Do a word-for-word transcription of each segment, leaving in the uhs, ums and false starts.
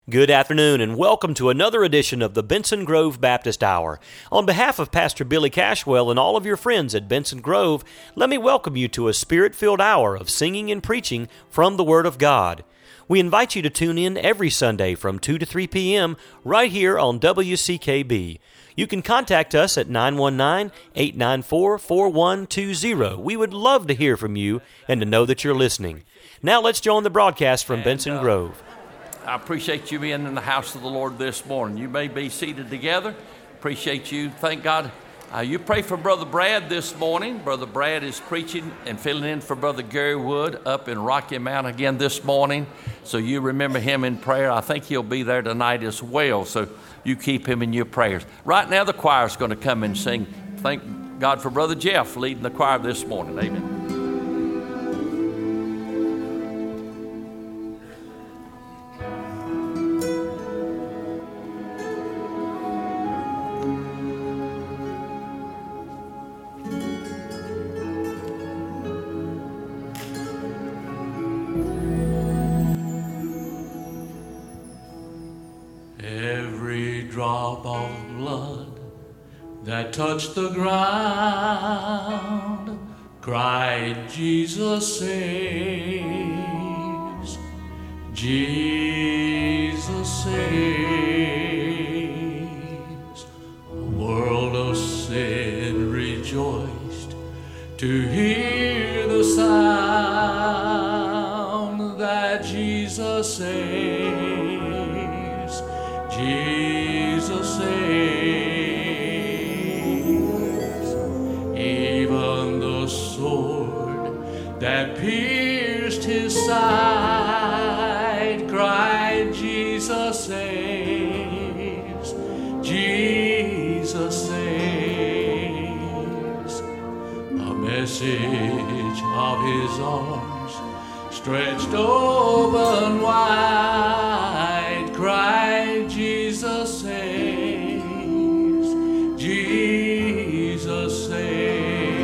Good afternoon and welcome to another edition of the Benson Grove Baptist Hour. On behalf of Pastor Billy Cashwell and all of your friends at Benson Grove, let me welcome you to a spirit-filled hour of singing and preaching from the Word of God. We invite you to tune in every Sunday from two to three p.m. right here on W C K B. You can contact us at nine one nine, eight nine four, four one two zero. We would love to hear from you and to know that you're listening. Now let's join the broadcast from And, Benson uh, Grove. I appreciate you being in the house of the Lord this morning. You may be seated together. Appreciate you. Thank God. Uh, you pray for Brother Brad this morning. Brother Brad is preaching and filling in for Brother Gary Wood up in Rocky Mount again this morning. So you remember him in prayer. I think he'll be there tonight as well. So you keep him in your prayers. Right now the choir's going to come and sing. Thank God for Brother Jeff leading the choir this morning. Amen. Drop of blood that touched the ground, cried, Jesus saves, Jesus saves. A world of sin rejoiced to hear the sound that Jesus saves, Jesus saves. Even the sword that pierced his side cried, Jesus saves, Jesus saves. A message of his arms stretched open wide cried, Jesus saves, Jesus saves.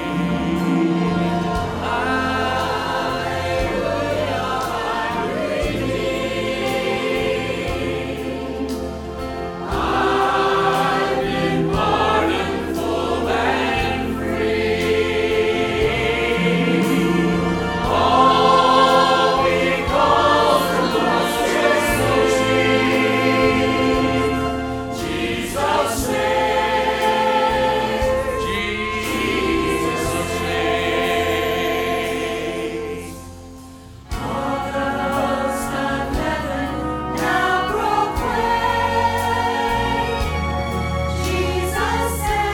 Hallelujah, I'm redeemed. I've been pardoned full and free. All because the Lord Jesus saves, Jesus saves. All the hosts of heaven now proclaim, Jesus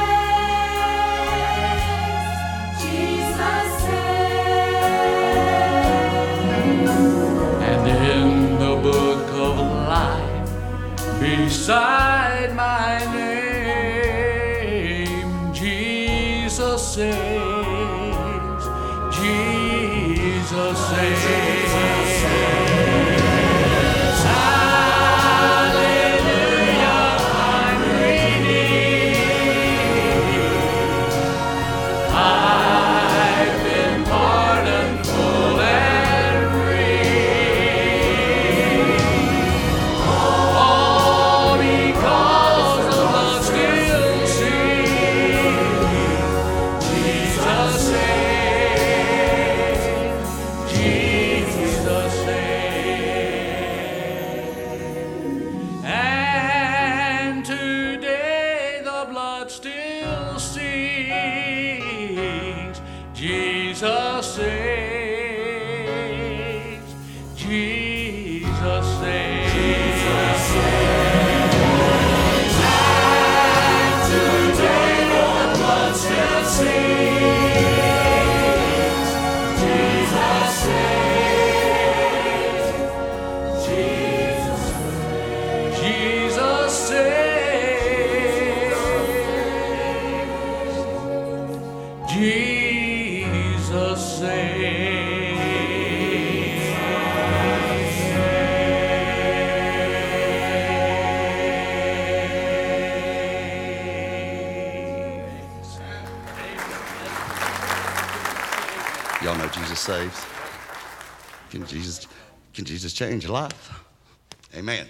saves, Jesus saves. And in the book of life, beside my name, Jesus saves, Jesus saves. Hallelujah, I'm redeemed. I've been pardoned full and free. All because the blood still sings. Jesus saves, Jesus saves. And today the blood still sings. Jesus saves, Jesus saves. And today the blood still sings. Jesus saves, Jesus saves. Jesus saves, Jesus saves. Jesus saves. Can Jesus, can Jesus change your life? Amen.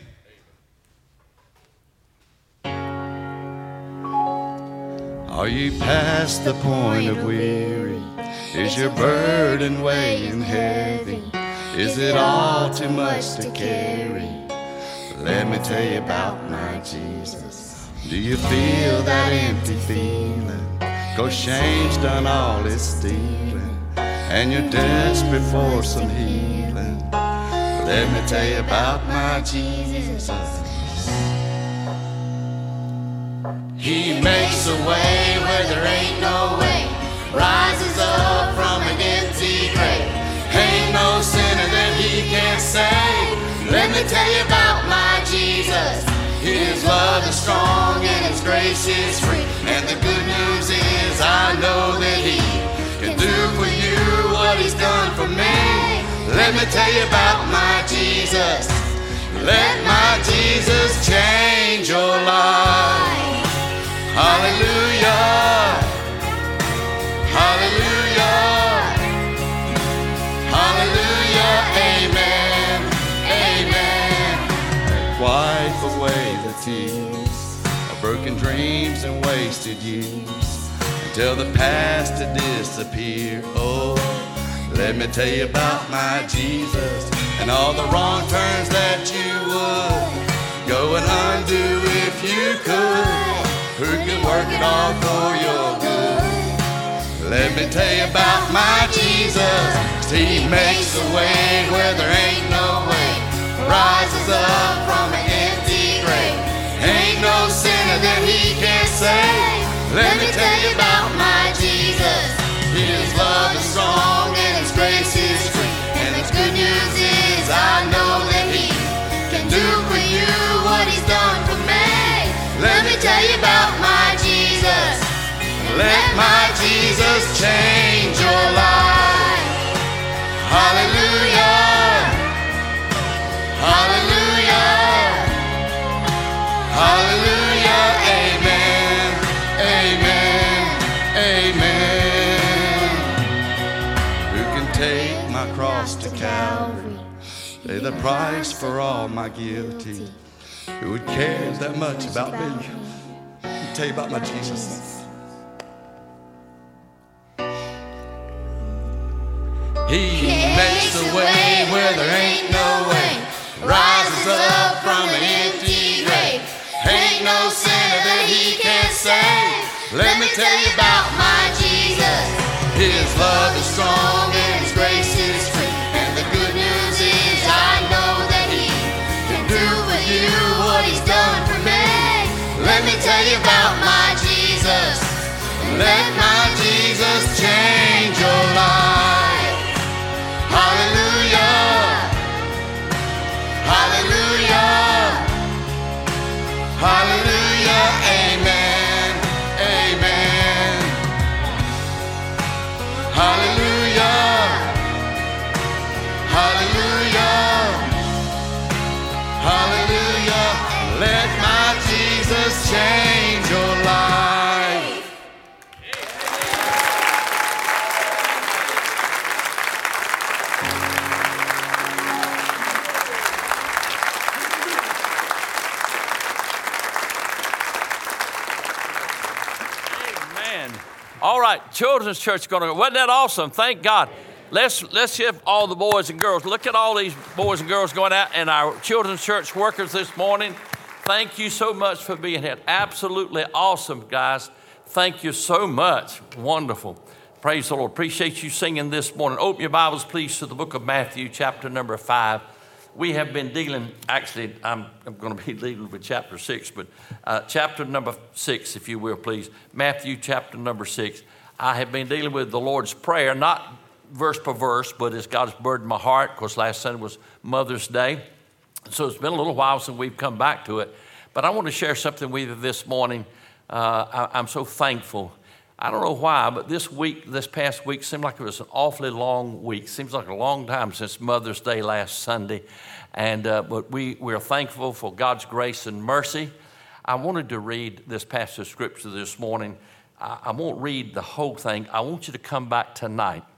Are you past the point of weary? Is your burden weighing heavy? Is it all too much to carry? Let me tell you about my Jesus. Do you feel that empty feeling? 'Cause shame's done all its stealing, and you're desperate for some healing. Let me tell you about my Jesus. He makes a way where there ain't no way, rises up from an empty grave. Ain't no sinner that he can't save. Let me tell you about my Jesus. His love is strong and his grace is free. And the good news is I know that he can do for you what he's done for me. Let me tell you about my Jesus. Let my Jesus change your life. Hallelujah, hallelujah, hallelujah, amen, amen. Wipe away the tears of broken dreams and wasted years until the past to disappear. Oh, let me tell you about my Jesus and all the wrong turns that you would go and undo if you could. Who can work it all for your good? Let me tell you about my Jesus. He makes a way where there ain't no way, rises up from an empty grave. Ain't no sinner that he can't save. Let me tell you about my Jesus. His love is strong and his grace is free. And the good news is I know that he can do for you what he's done for me. Let me tell you about my Jesus. Let my Jesus change your life. Hallelujah. Hallelujah. Hallelujah. Amen. Amen. Amen. Who can take my cross to Calvary, pay the price for all my guilty? Who would care that much about me? Let me tell you about my Jesus. He makes a way where there ain't no way, rises up from an empty grave. Ain't no sinner that he can't save. Let me tell you about my Jesus. His love is strong and his grace is free. And the good news is I know that he can do for you what he's done for me. Let me tell you about my Jesus. Let my Jesus change your life. Hallelujah. Hallelujah. Hallelujah. Amen. Amen. Hallelujah. Hallelujah. Hallelujah. Let my Jesus change your life. Amen. All right, children's church is going to go. Wasn't that awesome? Thank God. Let's let's give all the boys and girls. Look at all these boys and girls going out and our children's church workers this morning. Thank you so much for being here. Absolutely awesome, guys. Thank you so much. Wonderful. Praise the Lord. Appreciate you singing this morning. Open your Bibles, please, to the book of Matthew, chapter number five. We have been dealing, actually, I'm, I'm going to be dealing with chapter six, but uh, chapter number six, if you will, please. Matthew, chapter number six. I have been dealing with the Lord's Prayer, not verse per verse, but it's God's burden in my heart. Of course, last Sunday was Mother's Day. So it's been a little while since we've come back to it. But I want to share something with you this morning. Uh, I, I'm so thankful. I don't know why, but this week, this past week, seemed like it was an awfully long week. Seems like a long time since Mother's Day last Sunday. And uh, but we, we're thankful for God's grace and mercy. I wanted to read this passage of Scripture this morning. I, I won't read the whole thing. I want you to come back tonight.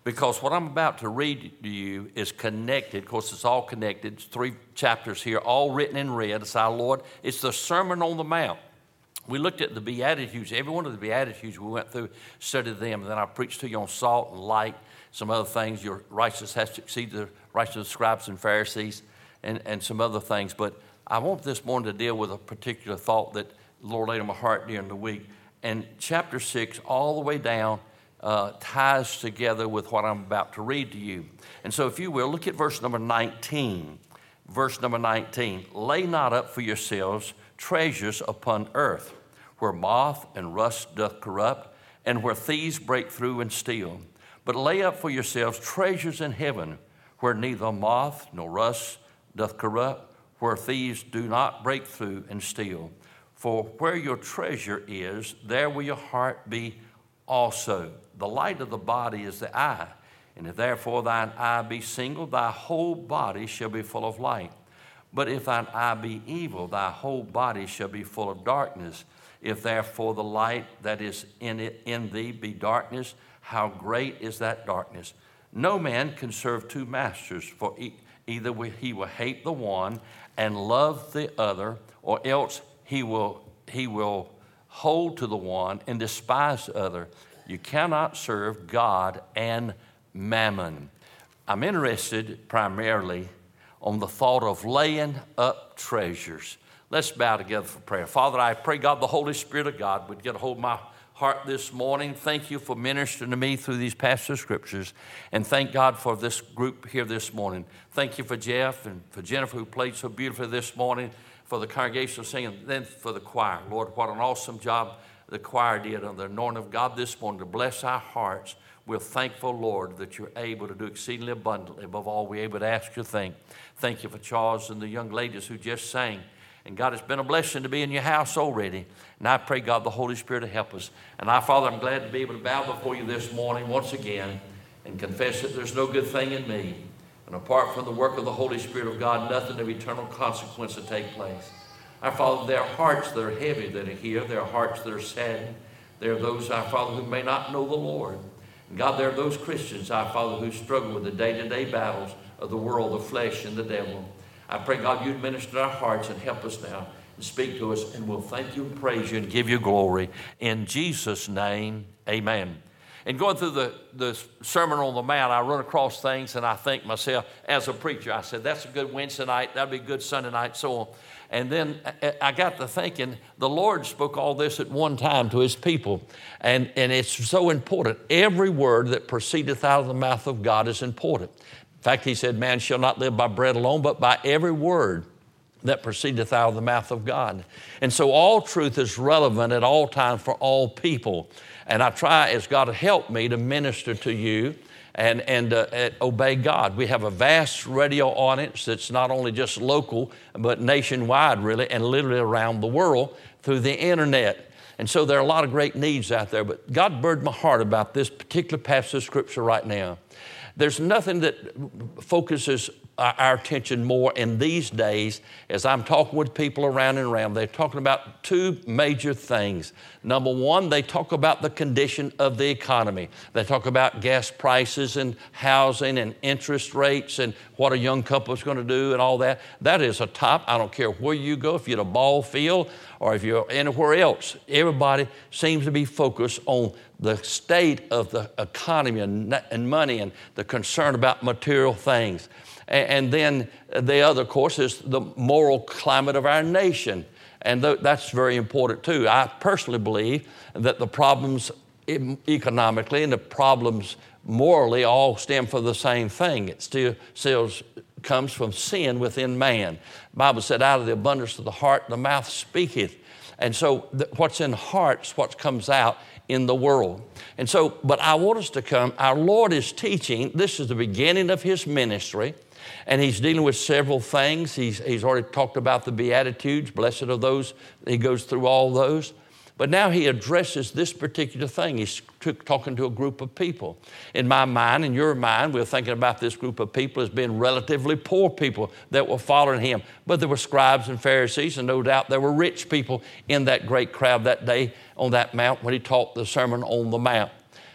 because what I'm about to read to you is connected. Of course, it's all connected. It's three chapters here, all written in red. It's our Lord. It's the Sermon on the Mount. We looked at the Beatitudes. Every one of the Beatitudes we went through, studied them, and then I preached to you on salt and light, some other things. Your righteousness has to exceed the righteousness of scribes and Pharisees, and, and some other things. But I want this morning to deal with a particular thought that the Lord laid on my heart during the week. And chapter six, all the way down, uh, ties together with what I'm about to read to you. And so if you will, look at verse number nineteen. Verse number nineteen, lay not up for yourselves treasures upon earth, where moth and rust doth corrupt, and where thieves break through and steal. But lay up for yourselves treasures in heaven, where neither moth nor rust doth corrupt, where thieves do not break through and steal. For where your treasure is, there will your heart be also. The light of the body is the eye, and if therefore thine eye be single, thy whole body shall be full of light. But if thine eye be evil, thy whole body shall be full of darkness. If therefore the light that is in it in thee be darkness, how great is that darkness? No man can serve two masters, for e- either he will hate the one and love the other, or else he will he will hold to the one and despise the other. You cannot serve God and mammon. I'm interested primarily on the thought of laying up treasures. Let's bow together for prayer. Father, I pray, God, the Holy Spirit of God would get a hold of my heart this morning. Thank you for ministering to me through these passages of scriptures. And thank God for this group here this morning. Thank you for Jeff and for Jennifer, who played so beautifully this morning, for the congregational singing, and then for the choir. Lord, what an awesome job the choir did on the anointing of God this morning to bless our hearts. We're thankful, Lord, that you're able to do exceedingly abundantly above all we're able to ask or think. Thank you for Charles and the young ladies who just sang. And God, it's been a blessing to be in your house already. And I pray, God, the Holy Spirit to help us. And I, Father, I'm glad to be able to bow before you this morning once again and confess that there's no good thing in me. And apart from the work of the Holy Spirit of God, nothing of eternal consequence to take place. Our Father, there are hearts that are heavy that are here. There are hearts that are saddened. There are those, our Father, who may not know the Lord. And God, there are those Christians, our Father, who struggle with the day-to-day battles of the world, the flesh, and the devil. I pray, God, you'd minister to our hearts and help us now and speak to us, and we'll thank you and praise you and give you glory. In Jesus' name, amen. And going through the, the Sermon on the Mount, I run across things, and I think myself, as a preacher, I said, that's a good Wednesday night, that'd be a good Sunday night, so on. And then I got to thinking, the Lord spoke all this at one time to his people. And, and it's so important. Every word that proceedeth out of the mouth of God is important. In fact, he said, man shall not live by bread alone, but by every word that proceedeth out of the mouth of God. And so all truth is relevant at all times for all people. And I try, as God helped me, to minister to you and, and uh, obey God. We have a vast radio audience that's not only just local, but nationwide, really, and literally around the world through the internet. And so there are a lot of great needs out there. But God burdened my heart about this particular passage of Scripture right now. There's nothing that focuses our attention more in these days as I'm talking with people around and around. They're talking about two major things. Number one, they talk about the condition of the economy. They talk about gas prices and housing and interest rates and what a young couple is going to do and all that. That is a top. I don't care where you go, if you're at a ball field or if you're anywhere else. Everybody seems to be focused on the state of the economy and, and money and the concern about material things. And then the other, of course, is the moral climate of our nation. And th- that's very important, too. I personally believe that the problems economically and the problems morally all stem from the same thing. It still, still comes from sin within man. The Bible said, out of the abundance of the heart, the mouth speaketh. And so th- what's in heart's what comes out in the world. And so, but I want us to come, our Lord is teaching, this is the beginning of his ministry, and he's dealing with several things. He's, he's already talked about the Beatitudes, blessed are those, he goes through all those. But now he addresses this particular thing. He's t- talking to a group of people. In my mind, in your mind, we're thinking about this group of people as being relatively poor people that were following him. But there were scribes and Pharisees, and no doubt there were rich people in that great crowd that day on that mount when he taught the Sermon on the Mount.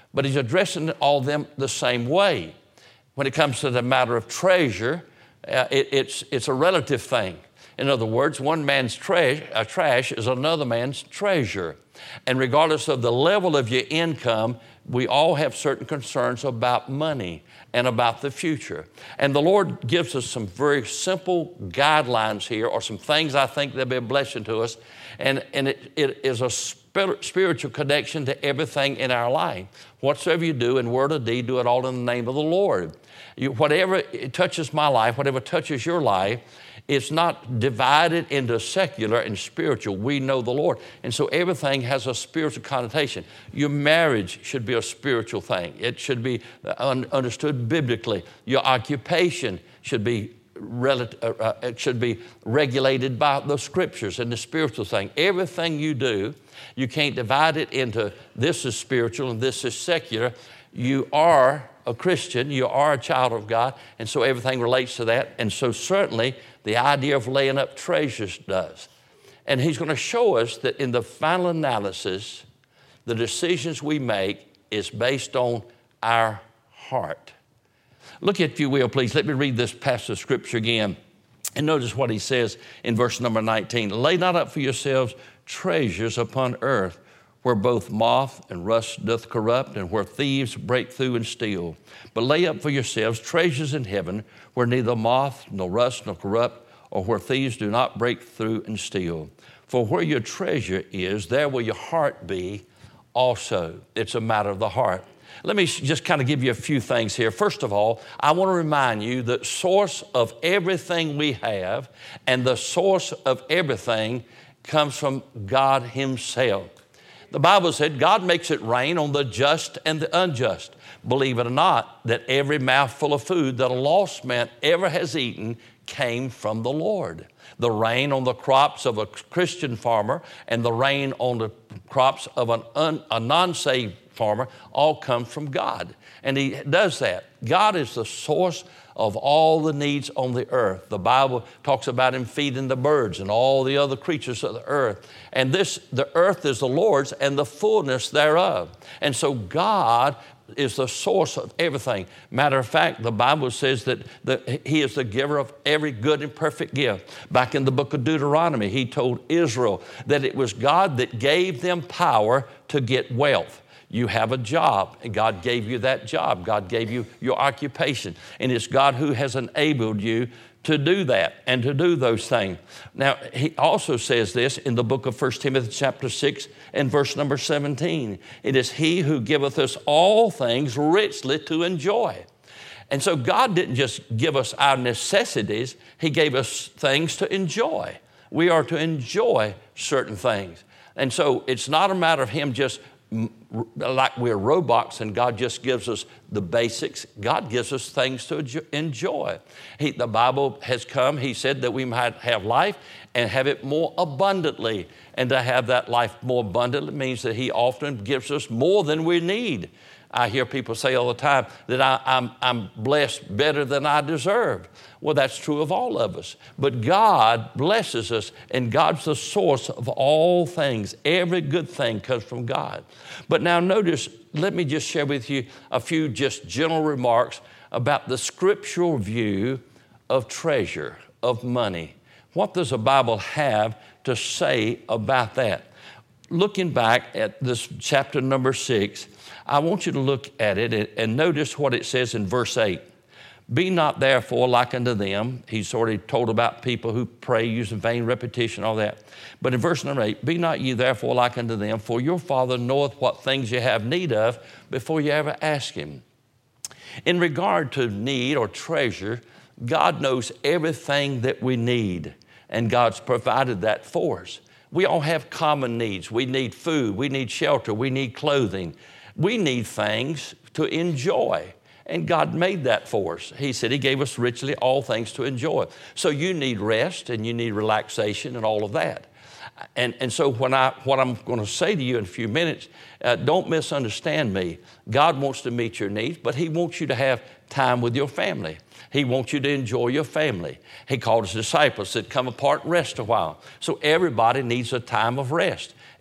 But he's addressing all of them the same way. When it comes to the matter of treasure, uh, it, it's, it's a relative thing. In other words, one man's trash, uh, trash is another man's treasure. And regardless of the level of your income, we all have certain concerns about money and about the future. And the Lord gives us some very simple guidelines here, or some things I think that'll be a blessing to us. And, and it, it is a spiritual connection to everything in our life. Whatsoever you do in word or deed, do it all in the name of the Lord. You, whatever touches my life, whatever touches your life, it's not divided into secular and spiritual. We know the Lord. And so everything has a spiritual connotation. Your marriage should be a spiritual thing. It should be un- understood biblically. Your occupation should be rel- uh, uh, it should be regulated by the scriptures and the spiritual thing. Everything you do, you can't divide it into this is spiritual and this is secular. You are a Christian, you are a child of God, and so everything relates to that. And so certainly the idea of laying up treasures does. And he's going to show us that in the final analysis, the decisions we make is based on our heart. Look, if you will, please, let me read this passage of Scripture again. And notice what he says in verse number nineteen. Lay not up for yourselves treasures upon earth, where both moth and rust doth corrupt, and where thieves break through and steal. But lay up for yourselves treasures in heaven, where neither moth nor rust nor corrupt, or where thieves do not break through and steal. For where your treasure is, there will your heart be also. It's a matter of the heart. Let me just kind of give you a few things here. First of all, I want to remind you that source of everything we have and the source of everything comes from God Himself. The Bible said God makes it rain on the just and the unjust. Believe it or not, that every mouthful of food that a lost man ever has eaten came from the Lord. The rain on the crops of a Christian farmer and the rain on the crops of an un, a non-saved farmer all come from God. And He does that. God is the source of all the needs on the earth. The Bible talks about Him feeding the birds and all the other creatures of the earth. And this, the earth is the Lord's and the fullness thereof. And so God is the source of everything. Matter of fact, the Bible says that the, He is the giver of every good and perfect gift. Back in the book of Deuteronomy, He told Israel that it was God that gave them power to get wealth. You have a job, and God gave you that job. God gave you your occupation, and it's God who has enabled you to do that and to do those things. Now, He also says this in the book of First Timothy chapter six and verse number seventeen. It is He who giveth us all things richly to enjoy. And so God didn't just give us our necessities. He gave us things to enjoy. We are to enjoy certain things. And so it's not a matter of Him just like we're robots and God just gives us the basics. God gives us things to enjoy. He, the Bible has come, He said that we might have life and have it more abundantly. And to have that life more abundantly means that He often gives us more than we need. I hear people say all the time that I, I'm, I'm blessed better than I deserve. Well, that's true of all of us. But God blesses us, and God's the source of all things. Every good thing comes from God. But now notice, let me just share with you a few just general remarks about the scriptural view of treasure, of money. What does the Bible have to say about that? Looking back at this chapter number six, I want you to look at it and notice what it says in verse eight. Be not therefore like unto them. He's already told about people who pray using vain repetition, all that. But in verse number eight, be not ye therefore like unto them, for your Father knoweth what things ye have need of before you ever ask Him. In regard to need or treasure, God knows everything that we need, and God's provided that for us. We all have common needs. We need food, we need shelter, we need clothing. We need things to enjoy, and God made that for us. He said He gave us richly all things to enjoy. So you need rest, and you need relaxation, and all of that. And, and so when I, what I'm going to say to you in a few minutes, uh, don't misunderstand me. God wants to meet your needs, but He wants you to have time with your family. He wants you to enjoy your family. He called His disciples, said, come apart and rest a while. So everybody needs a time of rest.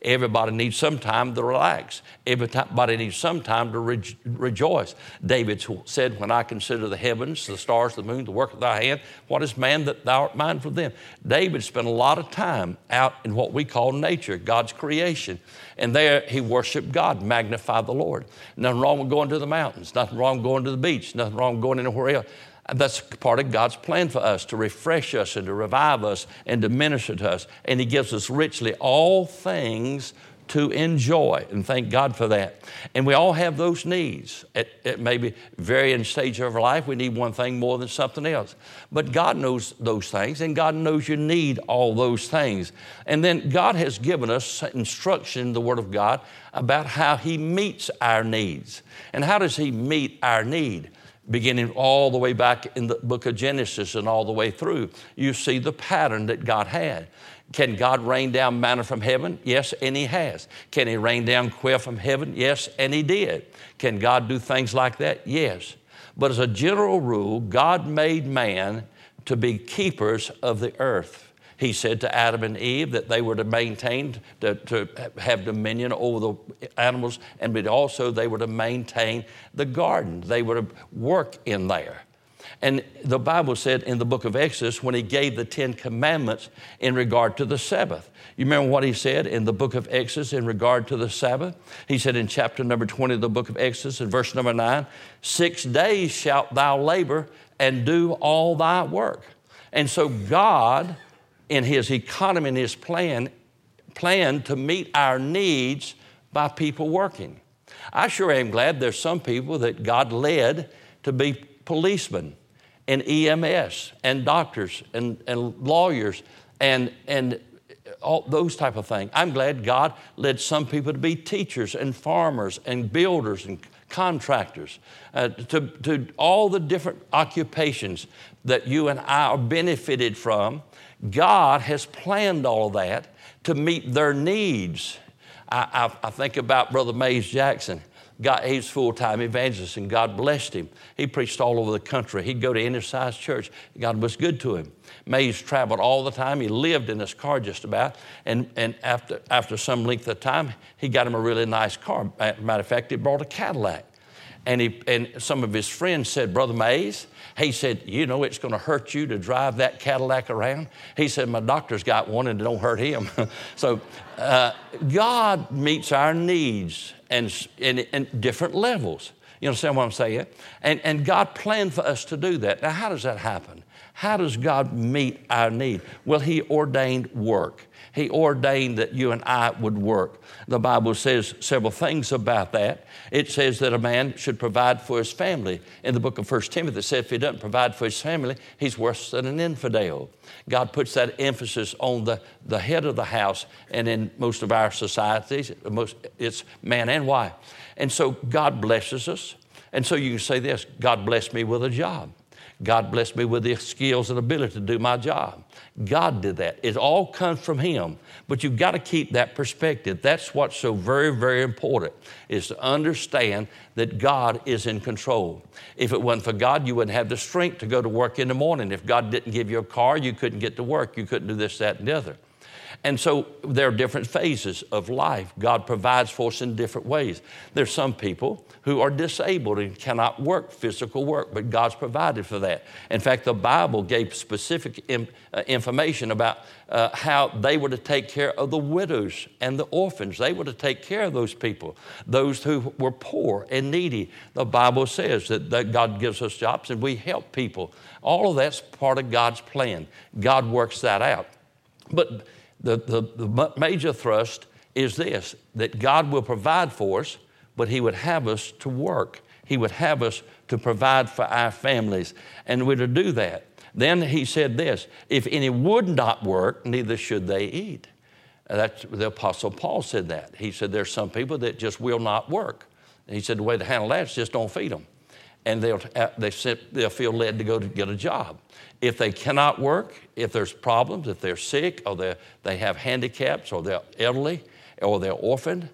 Everybody needs some time to relax. Everybody needs some time to re- rejoice. David said, when I consider the heavens, the stars, the moon, the work of thy hand, what is man that thou art mindful of them? David spent a lot of time out in what we call nature, God's creation. And there he worshiped God, magnified the Lord. Nothing wrong with going to the mountains. Nothing wrong with going to the beach. Nothing wrong with going anywhere else. And that's part of God's plan for us, to refresh us and to revive us and to minister to us. And he gives us richly all things to enjoy, and thank God for that. And we all have those needs. At, at maybe varying stage of our life, we need one thing more than something else. But God knows those things, and God knows you need all those things. And then God has given us instruction in the Word of God about how he meets our needs. And how does he meet our need? Beginning all the way back in the book of Genesis and all the way through, you see the pattern that God had. Can God rain down manna from heaven? Yes, and he has. Can he rain down quail from heaven? Yes, and he did. Can God do things like that? Yes. But as a general rule, God made man to be keepers of the earth. He said to Adam and Eve that they were to maintain, to, to have dominion over the animals, and but also they were to maintain the garden. They were to work in there. And the Bible said in the book of Exodus, when he gave the Ten Commandments in regard to the Sabbath, you remember what he said in the book of Exodus in regard to the Sabbath? He said in chapter number twenty of the book of Exodus, in verse number nine, six days shalt thou labor and do all thy work. And so God, in his economy and his plan, plan to meet our needs by people working. I sure am glad there's some people that God led to be policemen and E M S and doctors and, and lawyers and, and all those type of things. I'm glad God led some people to be teachers and farmers and builders and contractors, uh, to, to all the different occupations that you and I are benefited from. God has planned all of that to meet their needs. I, I, I think about Brother Mays Jackson. God, he's full-time evangelist, and God blessed him. He preached all over the country. He'd go to any size church. God was good to him. Mays traveled all the time. He lived in his car just about, and, and after, after some length of time, he got him a really nice car. Matter of fact, he brought a Cadillac. And, he, and some of his friends said, Brother Mays, he said, you know, it's going to hurt you to drive that Cadillac around. He said, my doctor's got one and it don't hurt him. So uh, God meets our needs and in, in different levels. You understand what I'm saying? And, and God planned for us to do that. Now, how does that happen? How does God meet our need? Well, he ordained work. He ordained that you and I would work. The Bible says several things about that. It says that a man should provide for his family. In the book of First Timothy, it says if he doesn't provide for his family, he's worse than an infidel. God puts that emphasis on the, the head of the house, and in most of our societies, most, it's man and wife. And so God blesses us. And so you can say this, God blessed me with a job. God blessed me with the skills and ability to do my job. God did that. It all comes from him. But you've got to keep that perspective. That's what's so very, very important, is to understand that God is in control. If it wasn't for God, you wouldn't have the strength to go to work in the morning. If God didn't give you a car, you couldn't get to work. You couldn't do this, that, and the other. And so there are different phases of life. God provides for us in different ways. There's some people who are disabled and cannot work physical work, but God's provided for that. In fact, the Bible gave specific in, uh, information about uh, how they were to take care of the widows and the orphans. They were to take care of those people, those who were poor and needy. The Bible says that, that God gives us jobs and we help people. All of that's part of God's plan. God works that out. But The, the, the major thrust is this, that God will provide for us, but he would have us to work. He would have us to provide for our families, and we're to do that. Then he said this, if any would not work, neither should they eat. That's, the Apostle Paul said that. He said there's some people that just will not work. And he said the way to handle that is just don't feed them. And they'll, they sit, they'll feel led to go to get a job. If they cannot work, if there's problems, if they're sick or they they have handicaps or they're elderly or they're orphaned,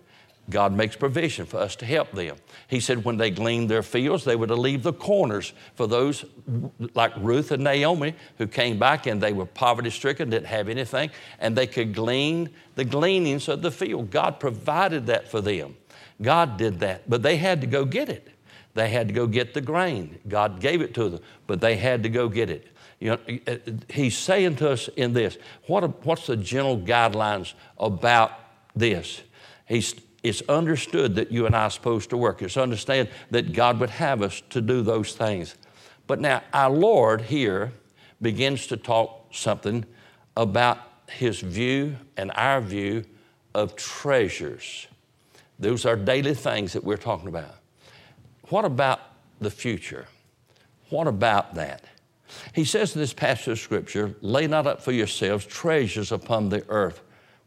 God makes provision for us to help them. He said when they gleaned their fields, they were to leave the corners for those like Ruth and Naomi who came back and they were poverty-stricken, didn't have anything, and they could glean the gleanings of the field. God provided that for them. God did that, but they had to go get it. They had to go get the grain. God gave it to them, but they had to go get it. You know, he's saying to us in this, what are, what's the general guidelines about this? He's, it's understood that you and I are supposed to work. It's understand that God would have us to do those things. But now our Lord here begins to talk something about his view and our view of treasures. Those are daily things that we're talking about. What about the future? What about that? He says in this passage of Scripture, lay not up for yourselves treasures upon the earth.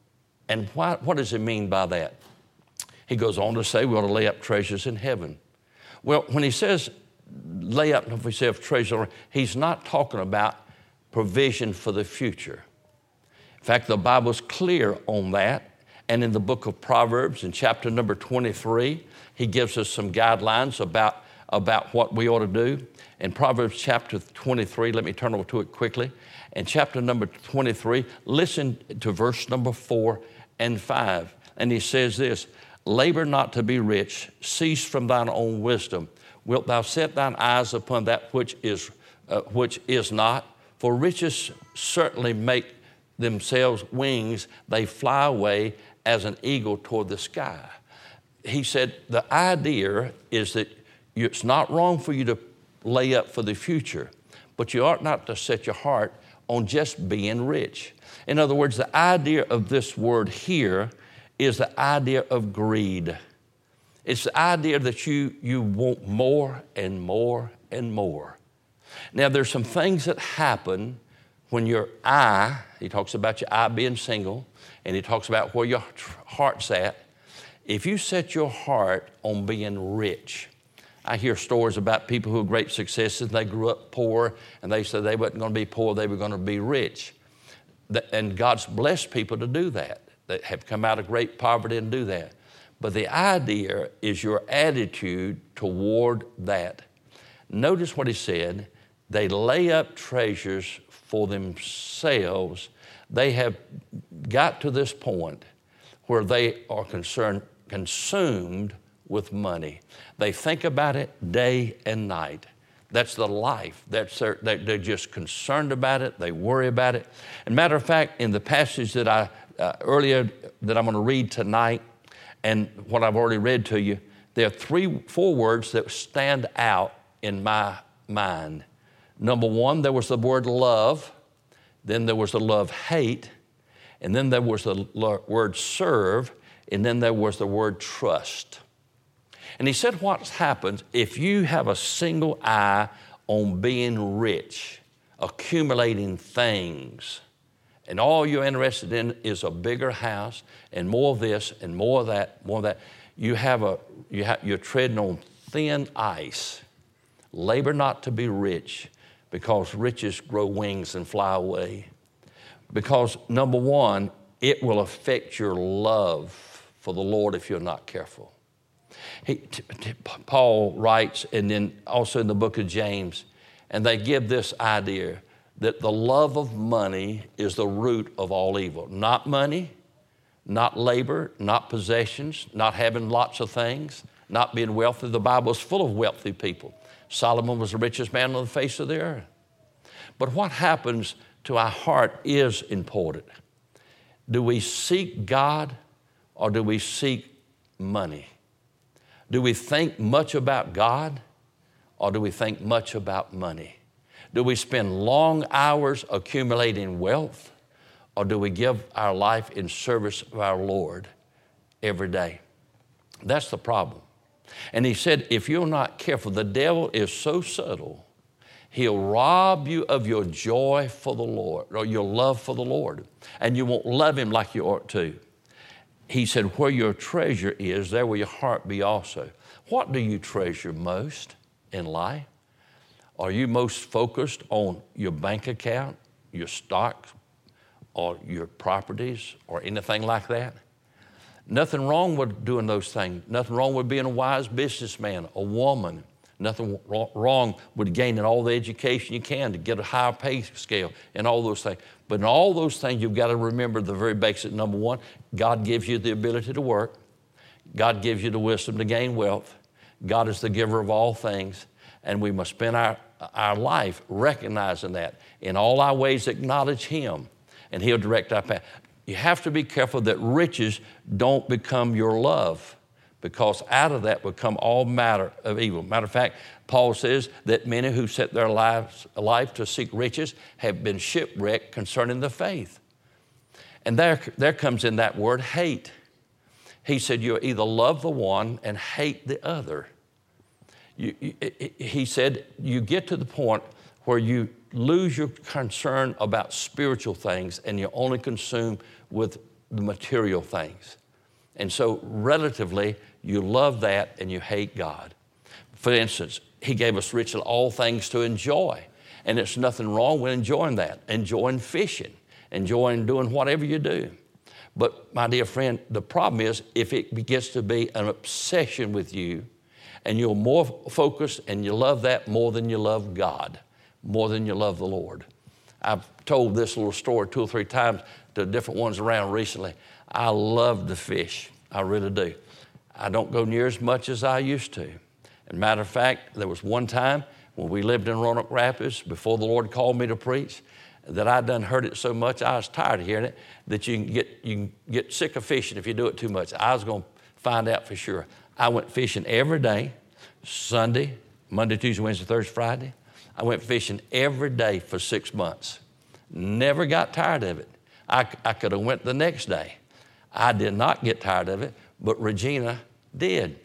And why, what does he mean by that? He goes on to say we ought to lay up treasures in heaven. Well, when he says lay up for yourselves treasures, he's not talking about provision for the future. In fact, the Bible's clear on that. And in the book of Proverbs, in chapter number twenty-three, he gives us some guidelines about, about what we ought to do. In Proverbs chapter twenty-three, let me turn over to it quickly. In chapter number twenty-three, listen to verse number four and five. And he says this, labor not to be rich, cease from thine own wisdom. Wilt thou set thine eyes upon that which is, uh, which is not? For riches certainly make themselves wings, they fly away as an eagle toward the sky. He said the idea is that it's not wrong for you to lay up for the future, but you ought not to set your heart on just being rich. In other words, the idea of this word here is the idea of greed. It's the idea that you, you want more and more and more. Now, there's some things that happen when your eye, he talks about your eye being single, and he talks about where your heart's at. If you set your heart on being rich, I hear stories about people who have great successes. They grew up poor, and they said they weren't going to be poor, they were going to be rich. And God's blessed people to do that, that have come out of great poverty and do that. But the idea is your attitude toward that. Notice what he said. They lay up treasures for themselves. They have got to this point where they are concerned, consumed with money. They think about it day and night. That's the life. That's their, they're just concerned about it. They worry about it. And matter of fact, in the passage that I uh, earlier that I'm going to read tonight, and what I've already read to you, there are three, four words that stand out in my mind. Number one, there was the word love. Then there was the love hate. And then there was the word serve. And then there was the word trust. And he said what happens if you have a single eye on being rich, accumulating things, and all you're interested in is a bigger house and more of this and more of that, more of that. You have a, you have, you're treading on thin ice. Labor not to be rich, because riches grow wings and fly away. Because number one, it will affect your love for the Lord if you're not careful. He, t- t- Paul writes, and then also in the book of James, and they give this idea that the love of money is the root of all evil. Not money, not labor, not possessions, not having lots of things, not being wealthy. The Bible is full of wealthy people. Solomon was the richest man on the face of the earth. But what happens to our heart is important. Do we seek God or do we seek money? Do we think much about God or do we think much about money? Do we spend long hours accumulating wealth or do we give our life in service of our Lord every day? That's the problem. And he said, if you're not careful, the devil is so subtle, he'll rob you of your joy for the Lord or your love for the Lord, and you won't love him like you ought to. He said, where your treasure is, there will your heart be also. What do you treasure most in life? Are you most focused on your bank account, your stocks, or your properties, or anything like that? Nothing wrong with doing those things. Nothing wrong with being a wise businessman, a woman. Nothing wrong with gaining all the education you can to get a higher pay scale and all those things. But in all those things, you've got to remember the very basic. Number one, God gives you the ability to work. God gives you the wisdom to gain wealth. God is the giver of all things. And we must spend our, our life recognizing that. In all our ways, acknowledge Him, and He'll direct our path. You have to be careful that riches don't become your love, because out of that will come all matter of evil. Matter of fact, Paul says that many who set their lives life to seek riches have been shipwrecked concerning the faith. And there, there comes in that word hate. He said you either love the one and hate the other. You, you, he said you get to the point where you lose your concern about spiritual things and you're only consumed with the material things. And so relatively, you love that and you hate God. For instance, He gave us richly all things to enjoy. And there's nothing wrong with enjoying that, enjoying fishing, enjoying doing whatever you do. But my dear friend, the problem is if it gets to be an obsession with you and you're more focused and you love that more than you love God, more than you love the Lord. I've told this little story two or three times to different ones around recently. I love to fish. I really do. I don't go near as much as I used to. As a matter of fact, there was one time when we lived in Roanoke Rapids before the Lord called me to preach that I done heard it so much I was tired of hearing it that you can get you can get sick of fishing if you do it too much. I was going to find out for sure. I went fishing every day, Sunday, Monday, Tuesday, Wednesday, Thursday, Friday. I went fishing every day for six months. Never got tired of it. I, I could have went the next day. I did not get tired of it, but Regina did.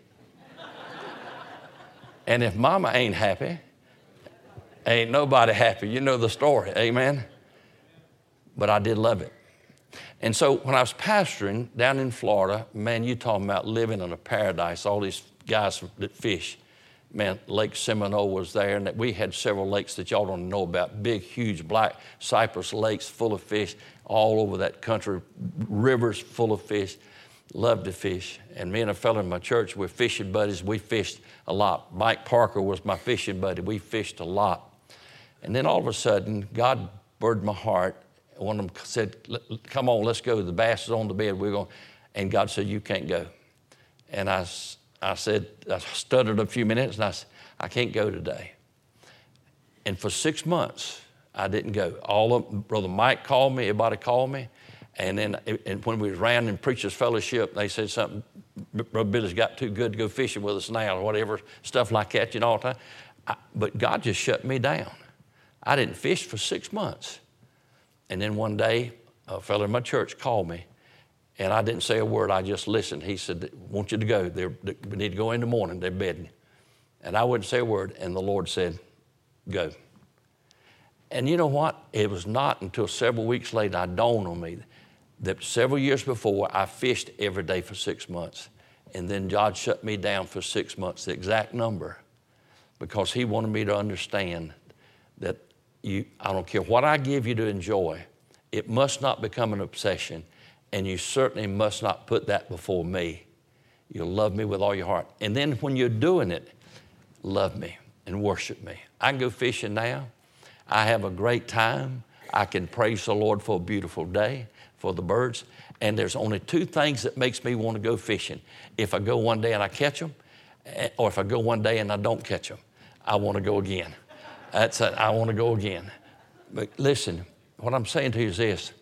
And if Mama ain't happy, ain't nobody happy. You know the story, amen? But I did love it. And so when I was pastoring down in Florida, man, you talking about living in a paradise, all these guys that fish. Man, Lake Seminole was there, and we had several lakes that y'all don't know about, big, huge, black cypress lakes full of fish all over that country, rivers full of fish. Loved to fish. And me and a fellow in my church, we're fishing buddies. We fished a lot. Mike Parker was my fishing buddy. We fished a lot. And then all of a sudden, God burdened my heart. One of them said, come on, let's go. The bass is on the bed. We're going. And God said, you can't go. And I I said, I stuttered a few minutes, and I said, I can't go today. And for six months, I didn't go. All of Brother Mike called me, everybody called me, and then and when we was around in Preachers Fellowship, they said something, Brother Billy's got too good to go fishing with us now, or whatever, stuff like that, you know, all the time. I, but God just shut me down. I didn't fish for six months. And then one day, a fellow in my church called me, and I didn't say a word. I just listened. He said, I want you to go. They're, they need to go in the morning. They're bedding. And I wouldn't say a word. And the Lord said, go. And you know what? It was not until several weeks later I dawned on me that several years before I fished every day for six months. And then God shut me down for six months, the exact number, because He wanted me to understand that you, I don't care what I give you to enjoy, it must not become an obsession. And you certainly must not put that before me. You'll love me with all your heart. And then when you're doing it, love me and worship me. I can go fishing now. I have a great time. I can praise the Lord for a beautiful day, for the birds. And there's only two things that makes me want to go fishing. If I go one day and I catch them, or if I go one day and I don't catch them, I want to go again. That's it. I want to go again. But listen, what I'm saying to you is this.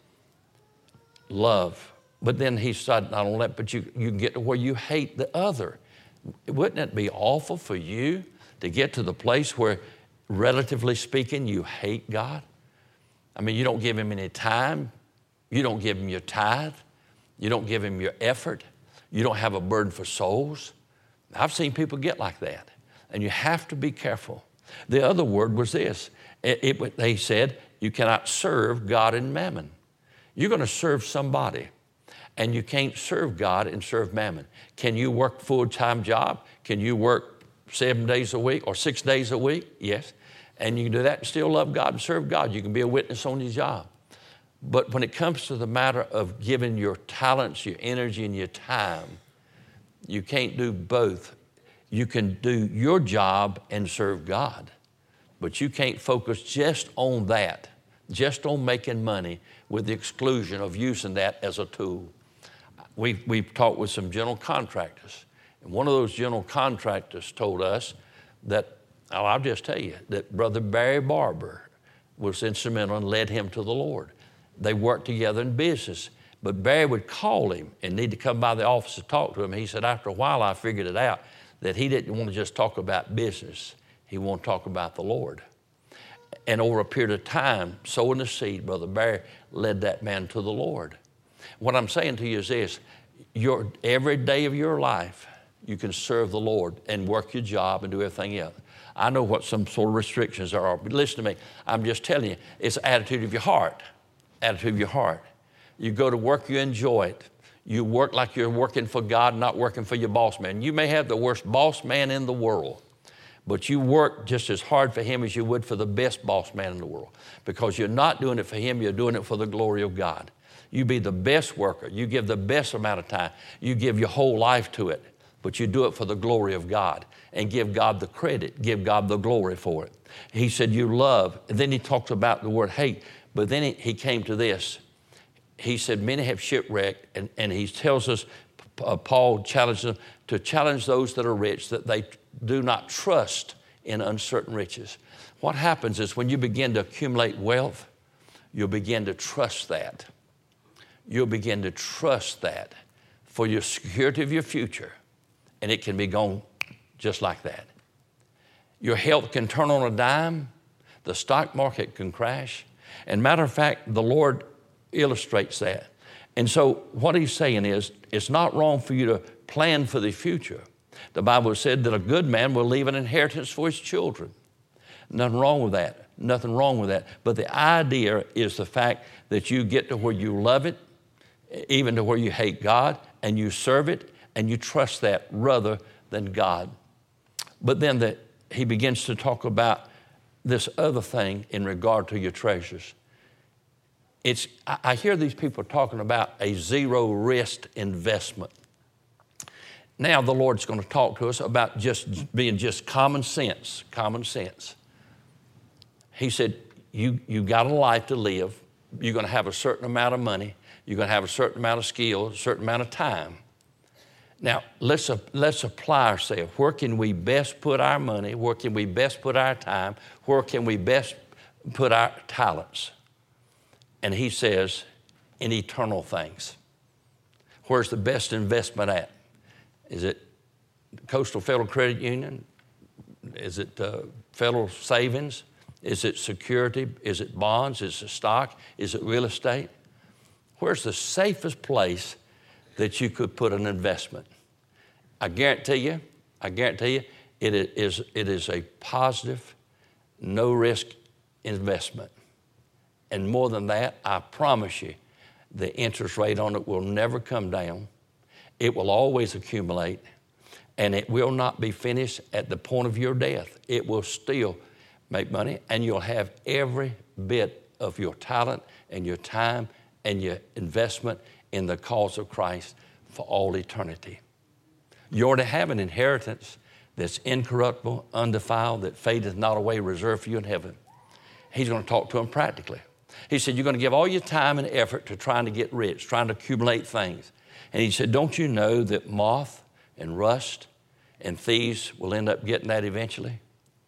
Love. But then He said, not only that, but you, you get to where you hate the other. Wouldn't it be awful for you to get to the place where, relatively speaking, you hate God? I mean, you don't give Him any time. You don't give Him your tithe. You don't give Him your effort. You don't have a burden for souls. I've seen people get like that. And you have to be careful. The other word was this. It, it, they said, you cannot serve God and mammon. You're going to serve somebody, and you can't serve God and serve mammon. Can you work a full-time job? Can you work seven days a week or six days a week? Yes. And you can do that and still love God and serve God. You can be a witness on your job. But when it comes to the matter of giving your talents, your energy, and your time, you can't do both. You can do your job and serve God, but you can't focus just on that, just on making money with the exclusion of using that as a tool. We've, we've talked with some general contractors, and one of those general contractors told us that, oh, I'll just tell you, that Brother Barry Barber was instrumental and led him to the Lord. They worked together in business, but Barry would call him and need to come by the office to talk to him. He said, after a while, I figured it out, that he didn't want to just talk about business. He wanted to talk about the Lord. And over a period of time, sowing the seed, Brother Barry led that man to the Lord. What I'm saying to you is this: your, every day of your life, you can serve the Lord and work your job and do everything else. I know what some sort of restrictions are, but listen to me. I'm just telling you, it's the attitude of your heart. Attitude of your heart. You go to work, you enjoy it. You work like you're working for God, not working for your boss man. You may have the worst boss man in the world, but you work just as hard for him as you would for the best boss man in the world, because you're not doing it for him, you're doing it for the glory of God. You be the best worker. You give the best amount of time. You give your whole life to it, but you do it for the glory of God and give God the credit, give God the glory for it. He said, you love. And then he talks about the word hate, but then he, he came to this. He said, many have shipwrecked, and, and he tells us, uh, Paul challenges them to challenge those that are rich, that they do not trust in uncertain riches. What happens is when you begin to accumulate wealth, you'll begin to trust that. You'll begin to trust that for your security of your future, and it can be gone just like that. Your health can turn on a dime. The stock market can crash. And matter of fact, the Lord illustrates that. And so what he's saying is, it's not wrong for you to plan for the future. The Bible said that a good man will leave an inheritance for his children. Nothing wrong with that. Nothing wrong with that. But the idea is the fact that you get to where you love it, even to where you hate God, and you serve it, and you trust that rather than God. But then the, he begins to talk about this other thing in regard to your treasures. It's, I, I hear these people talking about a zero risk investment. Now the Lord's going to talk to us about just being just common sense, common sense. He said, you, you got a life to live. You're going to have a certain amount of money. You're going to have a certain amount of skill, a certain amount of time. Now, let's, let's apply ourselves. Where can we best put our money? Where can we best put our time? Where can we best put our talents? And he says, in eternal things. Where's the best investment at? Is it Coastal Federal Credit Union? Is it uh, Federal Savings? Is it security? Is it bonds? Is it stock? Is it real estate? Where's the safest place that you could put an investment? I guarantee you, I guarantee you, it is, it is a positive, no-risk investment. And more than that, I promise you, the interest rate on it will never come down. It will always accumulate, and it will not be finished at the point of your death. It will still make money, and you'll have every bit of your talent and your time and your investment in the cause of Christ for all eternity. You already have an inheritance that's incorruptible, undefiled, that fadeth not away, reserved for you in heaven. He's going to talk to them practically. He said, you're going to give all your time and effort to trying to get rich, trying to accumulate things. And he said, don't you know that moth and rust and thieves will end up getting that eventually?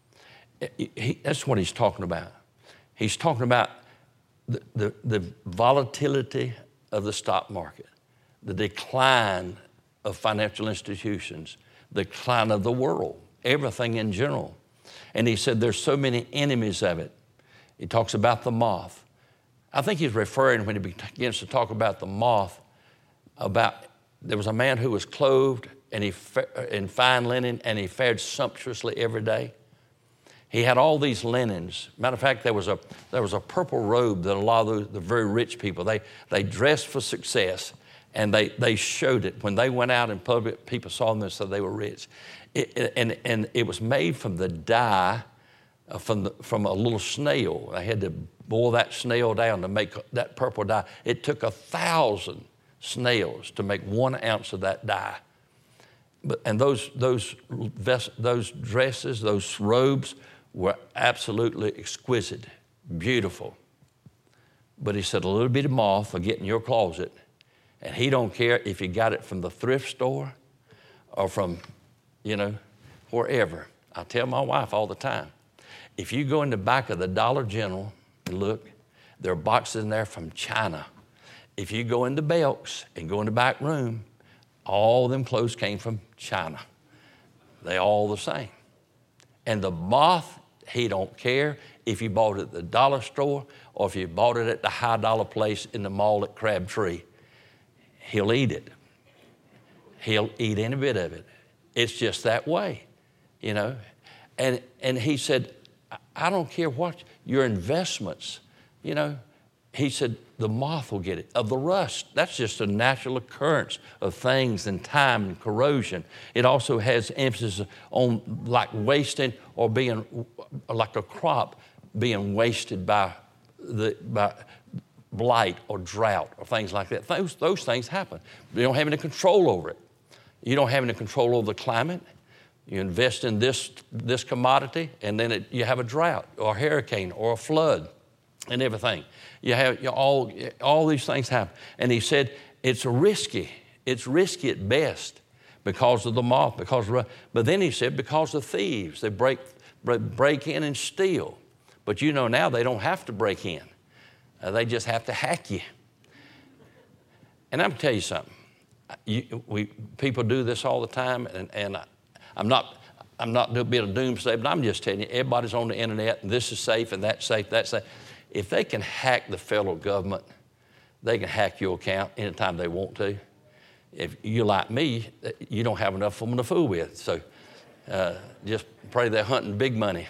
He, that's what he's talking about. He's talking about the, the, the volatility of the stock market, the decline of financial institutions, the decline of the world, everything in general. And he said there's so many enemies of it. He talks about the moth. I think he's referring, when he begins to talk about the moth, about there was a man who was clothed and he in fine linen, and he fared sumptuously every day. He had all these linens. Matter of fact, there was a there was a purple robe that a lot of the, the very rich people, they they dressed for success, and they they showed it. When they went out in public, people saw them and said they were rich. It, and, and it was made from the dye uh, from, the, from a little snail. I had to boil that snail down to make that purple dye. It took a thousand snails to make one ounce of that dye. But, and those, those, vest, those dresses, those robes were absolutely exquisite, beautiful. But he said a little bit of moth will get in your closet, and he don't care if you got it from the thrift store or from, you know, wherever. I tell my wife all the time, if you go in the back of the Dollar General and look, there are boxes in there from China. If you go into Belk's and go in the back room, all of them clothes came from China. They all the same. And the moth, he don't care if you bought it at the dollar store or if you bought it at the high dollar place in the mall at Crabtree. He'll eat it. He'll eat any bit of it. It's just that way, you know. And and he said, I don't care what your investments, you know. He said, the moth will get it. Of the rust, that's just a natural occurrence of things and time and corrosion. It also has emphasis on like wasting or being like a crop being wasted by the by blight or drought or things like that. Those, those things happen. You don't have any control over it. You don't have any control over the climate. You invest in this, this commodity, and then it, you have a drought or a hurricane or a flood and everything. You have you all, all these things happen. And he said, it's risky. It's risky at best because of the moth, because of, but then he said, because of thieves. They break, break in and steal. But you know now they don't have to break in. Uh, they just have to hack you. And I'm going to tell you something. You, we, people do this all the time, and, and I, I'm not I'm not a bit of doomsday, but I'm just telling you, everybody's on the internet, and this is safe, and that's safe, that's safe. If they can hack the federal government, they can hack your account anytime they want to. If you're like me, you don't have enough for them to fool with. So uh, just pray they're hunting big money.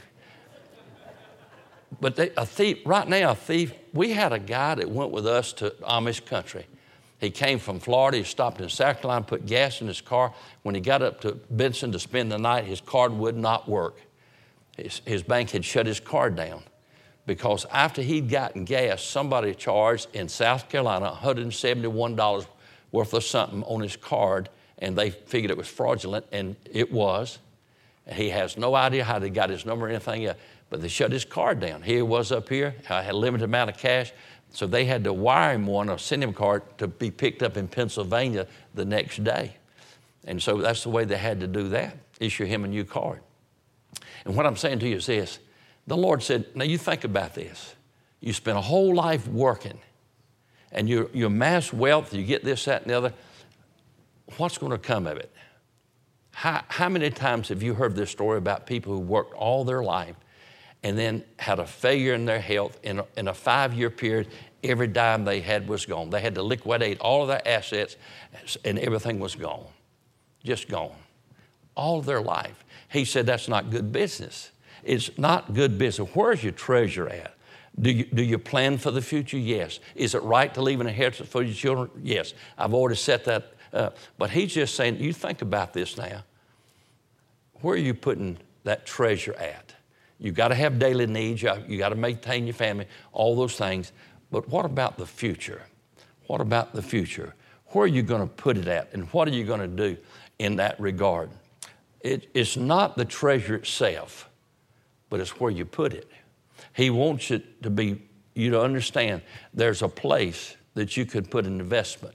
But they, a thief, right now, a thief, we had a guy that went with us to Amish country. He came from Florida. He stopped in South Carolina, put gas in his car. When he got up to Benson to spend the night, his card would not work. His, his bank had shut his card down because after he'd gotten gas, somebody charged in South Carolina one hundred seventy-one dollars worth of something on his card, and they figured it was fraudulent, and it was. And he has no idea how they got his number or anything else, but they shut his card down. Here he was up here. I had a limited amount of cash. So they had to wire him one or send him a card to be picked up in Pennsylvania the next day. And so that's the way they had to do that, issue him a new card. And what I'm saying to you is this. The Lord said, now you think about this. You spend a whole life working, and you, you amass wealth, you get this, that, and the other. What's going to come of it? How, how many times have you heard this story about people who worked all their life and then had a failure in their health? In a, in a five-year period, every dime they had was gone. They had to liquidate all of their assets, and everything was gone, just gone, all of their life. He said that's not good business. It's not good business. Where's your treasure at? Do you, do you plan for the future? Yes. Is it right to leave an inheritance for your children? Yes. I've already set that up. But he's just saying, you think about this now. Where are you putting that treasure at? You've got to have daily needs. You've got to maintain your family, all those things. But what about the future? What about the future? Where are you going to put it at? And what are you going to do in that regard? It, it's not the treasure itself, but it's where you put it. He wants it to be, you to understand, there's a place that you could put an investment.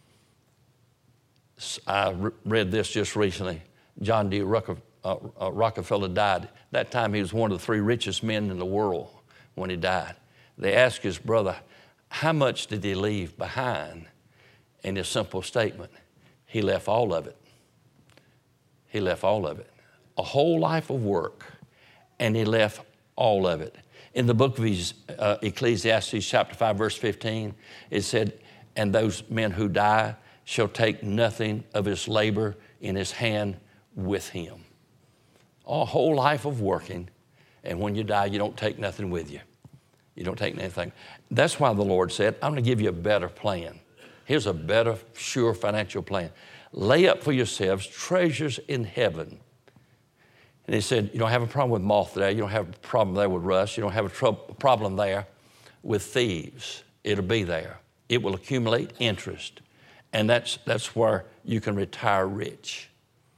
I re- read this just recently. John D. Rockefeller, uh, uh, Rockefeller died. That time he was one of the three richest men in the world when he died. They asked his brother, how much did he leave behind? And his simple statement, he left all of it. He left all of it. A whole life of work, and he left all of it. In the book of uh, Ecclesiastes chapter five, verse fifteen, it said, and those men who die shall take nothing of his labor in his hand with him. A whole life of working, and when you die, you don't take nothing with you. You don't take anything. That's why the Lord said, I'm going to give you a better plan. Here's a better, sure financial plan. Lay up for yourselves treasures in heaven. And he said, you don't have a problem with moth there. You don't have a problem there with rust. You don't have a tr- problem there with thieves. It'll be there. It will accumulate interest. And that's, that's where you can retire rich.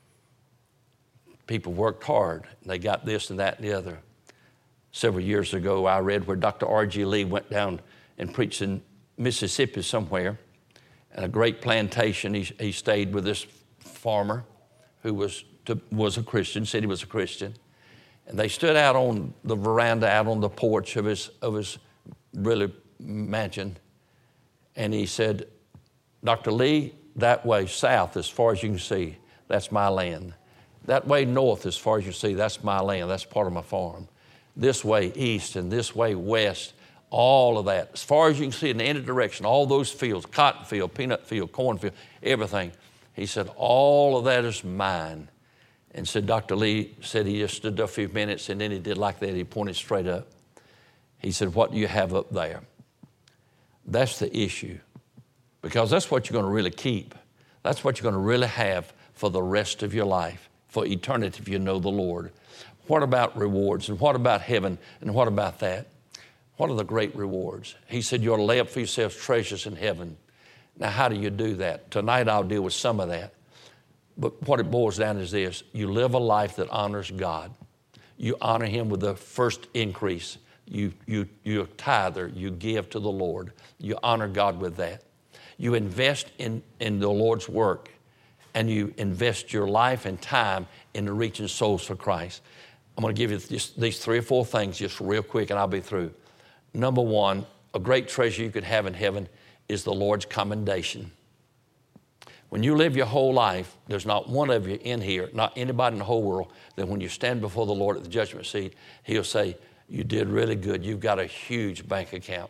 People worked hard. And they got this and that and the other. Several years ago, I read where Doctor R G Lee went down and preached in Mississippi somewhere. And a great plantation, he, he stayed with this farmer who was to, was a Christian, said he was a Christian. And they stood out on the veranda, out on the porch of his, of his really mansion. And he said, Doctor Lee, that way south as far as you can see, that's my land. That way north as far as you see, that's my land. That's part of my farm. This way east and this way west, all of that. As far as you can see in any direction, all those fields, cotton field, peanut field, cornfield, everything. He said, all of that is mine. And said, Doctor Lee said he just stood there a few minutes and then he did like that. He pointed straight up. He said, what do you have up there? That's the issue. Because that's what you're going to really keep. That's what you're going to really have for the rest of your life, for eternity if you know the Lord. What about rewards? And what about heaven? And what about that? What are the great rewards? He said, you ought to lay up for yourselves treasures in heaven. Now, how do you do that? Tonight I'll deal with some of that. But what it boils down is this. You live a life that honors God. You honor Him with the first increase. You, you, you're a tither. You give to the Lord. You honor God with that. You invest in, in the Lord's work, and you invest your life and time into reaching souls for Christ. I'm going to give you just these three or four things just real quick, and I'll be through. Number one, a great treasure you could have in heaven is the Lord's commendation. When you live your whole life, there's not one of you in here, not anybody in the whole world, that when you stand before the Lord at the judgment seat, He'll say, you did really good. You've got a huge bank account.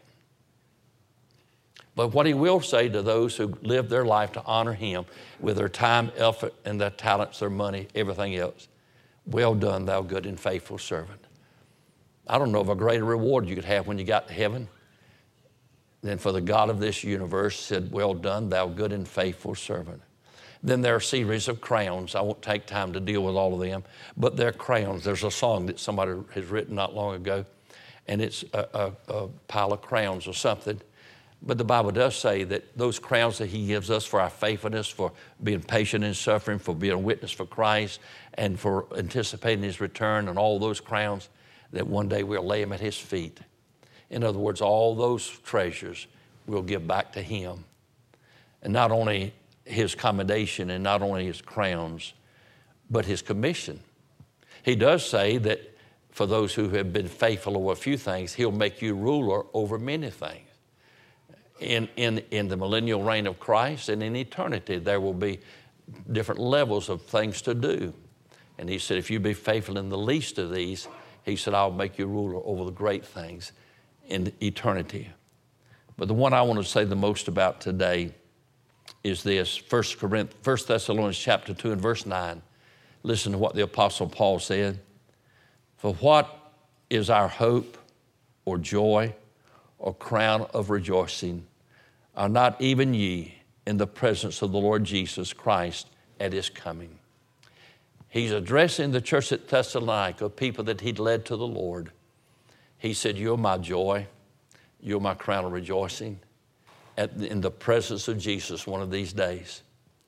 But what He will say to those who live their life to honor Him with their time, effort, and their talents, their money, everything else, well done, thou good and faithful servant. I don't know of a greater reward you could have when you got to heaven than for the God of this universe said, well done, thou good and faithful servant. Then there are a series of crowns. I won't take time to deal with all of them, but they're crowns. There's a song that somebody has written not long ago, and it's a, a, a pile of crowns or something. But the Bible does say that those crowns that He gives us for our faithfulness, for being patient in suffering, for being a witness for Christ, and for anticipating His return, and all those crowns, that one day we'll lay them at His feet. In other words, all those treasures we'll give back to Him. And not only His commendation and not only His crowns, but His commission. He does say that for those who have been faithful over a few things, He'll make you ruler over many things. In, in, in the millennial reign of Christ and in eternity, there will be different levels of things to do. And He said, if you be faithful in the least of these, He said, I'll make you ruler over the great things in eternity. But the one I want to say the most about today is this, First Thessalonians chapter two and verse nine. Listen to what the Apostle Paul said. For what is our hope or joy or crown of rejoicing? Are not even ye in the presence of the Lord Jesus Christ at His coming? He's addressing the church at Thessalonica, people that He'd led to the Lord. He said, you're my joy. You're my crown of rejoicing at, in the presence of Jesus one of these days.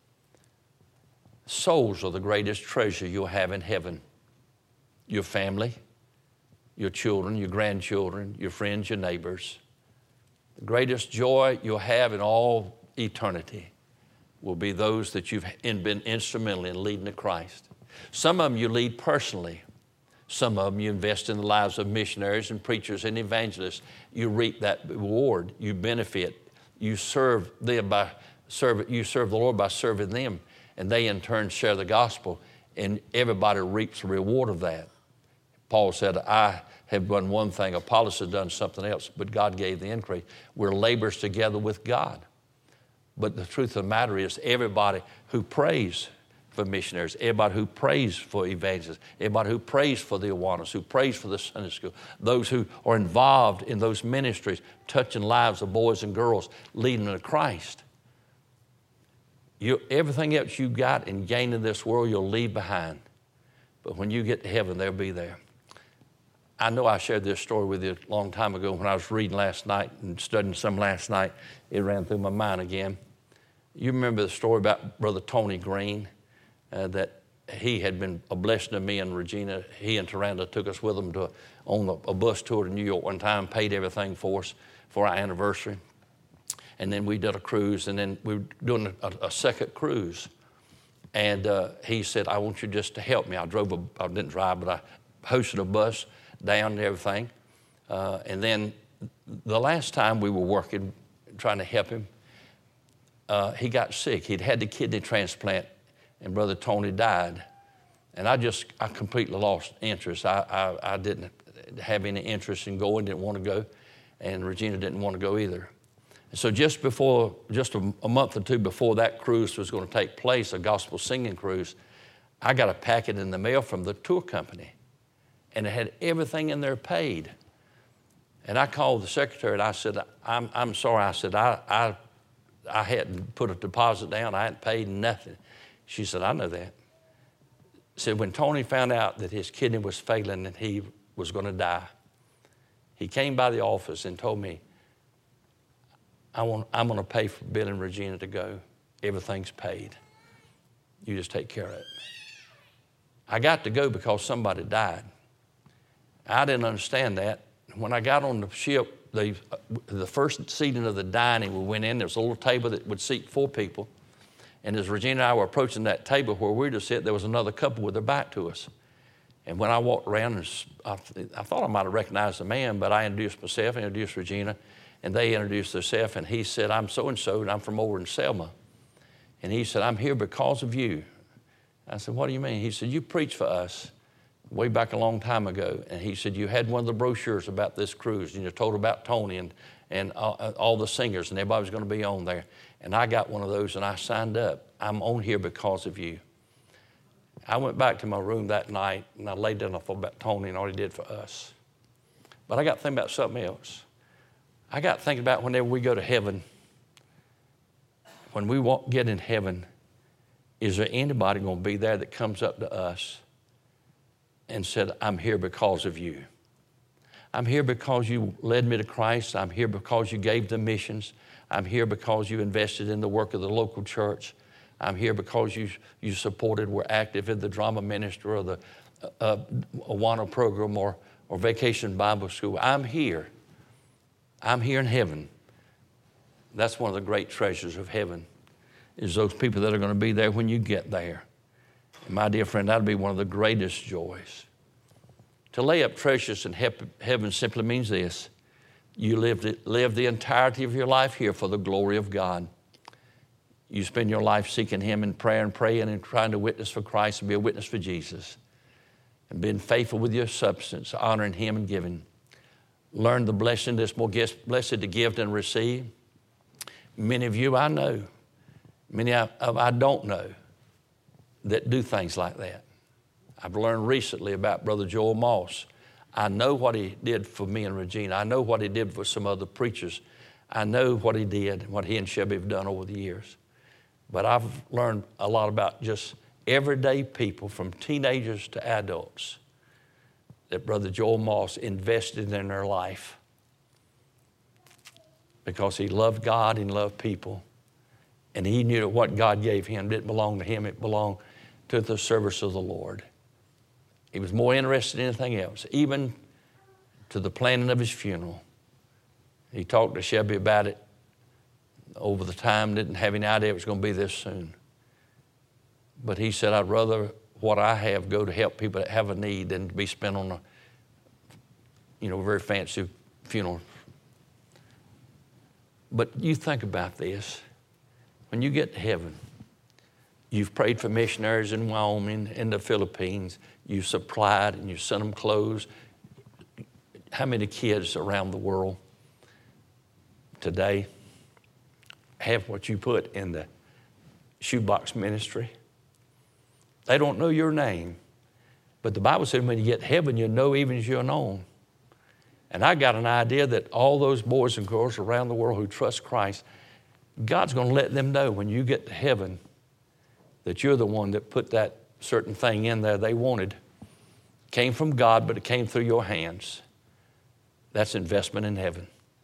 Souls are the greatest treasure you'll have in heaven. Your family, your children, your grandchildren, your friends, your neighbors. The greatest joy you'll have in all eternity will be those that you've been instrumental in leading to Christ. Some of them you lead personally. Some of them you invest in the lives of missionaries and preachers and evangelists. You reap that reward. You benefit. You serve them by serve. You serve the Lord by serving them, and they in turn share the gospel, and everybody reaps the reward of that. Paul said, I have done one thing, Apollos has done something else, but God gave the increase. We're laborers together with God. But the truth of the matter is, everybody who prays for missionaries, everybody who prays for evangelists, everybody who prays for the Awanas, who prays for the Sunday school, those who are involved in those ministries, touching lives of boys and girls, leading them to Christ. You, everything else you got and gain in this world, you'll leave behind. but when you get to heaven, they'll be there. I know I shared this story with you a long time ago when I was reading last night and studying some last night. It ran through my mind again. You remember the story about Brother Tony Green, uh, that he had been a blessing to me and Regina. He and Taranda took us with them to, on a, a bus tour to New York one time, paid everything for us for our anniversary. And then we did a cruise, and then we were doing a, a second cruise. And uh, he said, I want you just to help me. I drove, a, I didn't drive, but I hosted a bus down and everything. Uh, and then the last time we were working, trying to help him, uh, he got sick. He'd had the kidney transplant, and Brother Tony died. And I just, I completely lost interest. I, I, I didn't have any interest in going, didn't want to go, and Regina didn't want to go either. So just before, just a, a month or two before that cruise was going to take place, a gospel singing cruise, I got a packet in the mail from the tour company, and it had everything in there paid. And I called the secretary, and I said, I'm, I'm sorry. I said, I, I, I hadn't put a deposit down. I hadn't paid nothing. She said, I know that. Said, when Tony found out that his kidney was failing and he was going to die, he came by the office and told me, I want, I'm going to pay for Bill and Regina to go. Everything's paid. You just take care of it. I got to go because somebody died. I didn't understand that. When I got on the ship, the, the first seating of the dining, we went in, there was a little table that would seat four people. And as Regina and I were approaching that table where we were to sit, there was another couple with their back to us. And when I walked around, I, I thought I might have recognized the man, but I introduced myself, introduced Regina, and they introduced themselves, and he said, I'm so-and-so, and I'm from over in Selma. And he said, I'm here because of you. I said, what do you mean? He said, you preached for us way back a long time ago. And he said, you had one of the brochures about this cruise, and you told about Tony and, and all, all the singers, and everybody was going to be on there. And I got one of those, and I signed up. I'm on here because of you. I went back to my room that night, and I laid down and thought about Tony and all he did for us. But I got to think about something else. I got thinking about whenever we go to heaven, when we walk, get in heaven, is there anybody going to be there that comes up to us and said, I'm here because of you. I'm here because you led me to Christ. I'm here because you gave the missions. I'm here because you invested in the work of the local church. I'm here because you, you supported, were active in the drama ministry or the uh, Awana program or, or Vacation Bible School. I'm here. I'm here in heaven. That's one of the great treasures of heaven, is those people that are going to be there when you get there. And my dear friend, that'll be one of the greatest joys. To lay up treasures in heaven simply means this. You live the, live the entirety of your life here for the glory of God. You spend your life seeking Him in prayer and praying and trying to witness for Christ and be a witness for Jesus. And being faithful with your substance, honoring Him and giving. Learn the blessing that's more blessed to give than receive. Many of you I know, many of I don't know that do things like that. I've learned recently about Brother Joel Moss. I know what he did for me and Regina. I know what he did for some other preachers. I know what he did, what he and Shelby have done over the years. But I've learned a lot about just everyday people, from teenagers to adults, that Brother Joel Moss invested in their life because he loved God and loved people. And he knew that what God gave him didn't belong to him. It belonged to the service of the Lord. He was more interested in anything else, even to the planning of his funeral. He talked to Shelby about it over the time, didn't have any idea it was going to be this soon. But he said, I'd rather what I have go to help people that have a need than to be spent on a, you know, very fancy funeral. But you think about this. When you get to heaven, you've prayed for missionaries in Wyoming, in the Philippines. You've supplied and you've sent them clothes. How many kids around the world today have what you put in the shoebox ministry? They don't know your name. But the Bible said when you get to heaven, you'll know even as you're known. And I got an idea that all those boys and girls around the world who trust Christ, God's going to let them know when you get to heaven that you're the one that put that certain thing in there they wanted. Came from God, but it came through your hands. That's investment in heaven.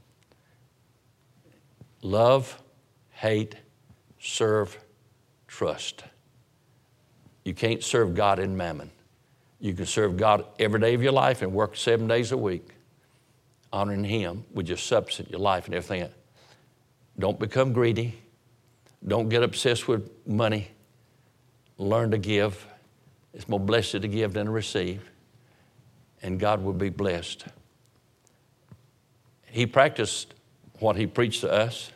Love, hate, serve, trust. You can't serve God in mammon. You can serve God every day of your life and work seven days a week, honoring Him with your substance, your life, and everything else. Don't become greedy. Don't get obsessed with money. Learn to give. It's more blessed to give than to receive. And God will be blessed. He practiced what He preached to us.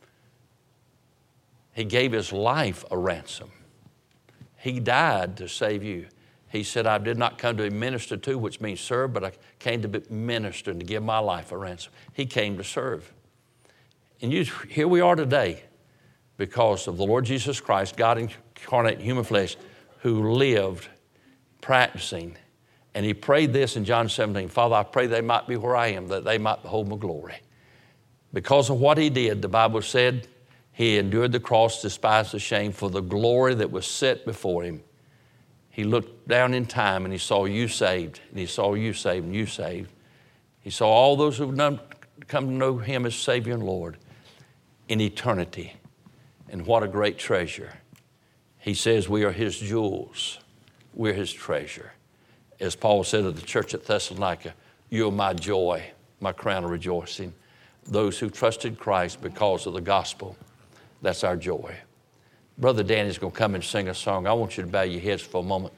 He gave His life a ransom. He died to save you. He said, I did not come to be ministered to, which means serve, but I came to be ministered and to give my life a ransom. He came to serve. And you, here we are today because of the Lord Jesus Christ, God incarnate in human flesh, who lived practicing. And He prayed this in John seventeen, Father, I pray they might be where I am, that they might behold my glory. Because of what He did, the Bible said, He endured the cross, despised the shame, for the glory that was set before Him. He looked down in time and He saw you saved, and He saw you saved and you saved. He saw all those who have come to know Him as Savior and Lord in eternity. And what a great treasure. He says we are His jewels. We're His treasure. As Paul said to the church at Thessalonica, you are my joy, my crown of rejoicing. Those who trusted Christ because of the gospel, that's our joy. Brother Danny's going to come and sing a song. I want you to bow your heads for a moment.